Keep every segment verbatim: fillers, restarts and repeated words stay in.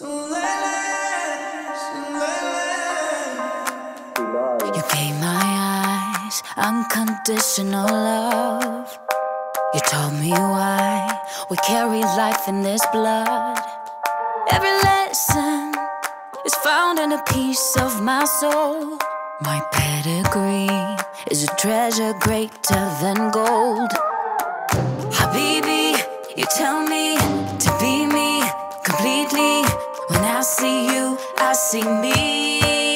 You gave my eyes unconditional love. You told me why we carry life in this blood. Every lesson is found in a piece of my soul. My pedigree is a treasure greater than gold. Habibi, you tell me to be me completely. When I see you, I see me.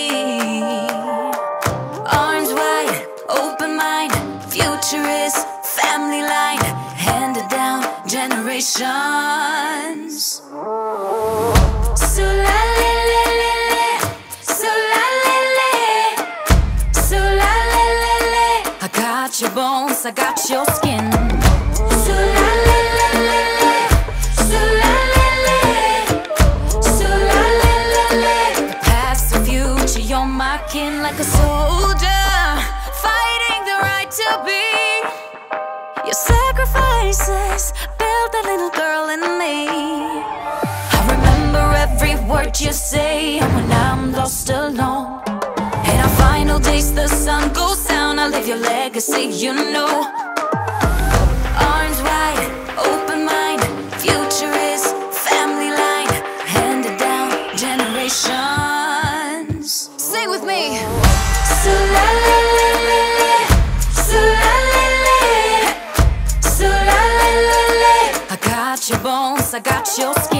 Arms wide, open mind, futurist, family line, handed down generations. So la la la la la, so la la la, so la la la la. I got your bones, I got your skin. So la la la la la, so la la la, so la la la la. The past, the future, you're my kin, like a soldier fighting the right to be. Your sacrifices built a little girl in me. I remember every word you say, and when I'm lost alone, in our final days the sun goes down, I live your legacy, you know. Arms wide, open mind, futurist, family line, handed down generations. Sing with me. So la la la la la, so la la la, so la la la la. I got your bones, I got your skin.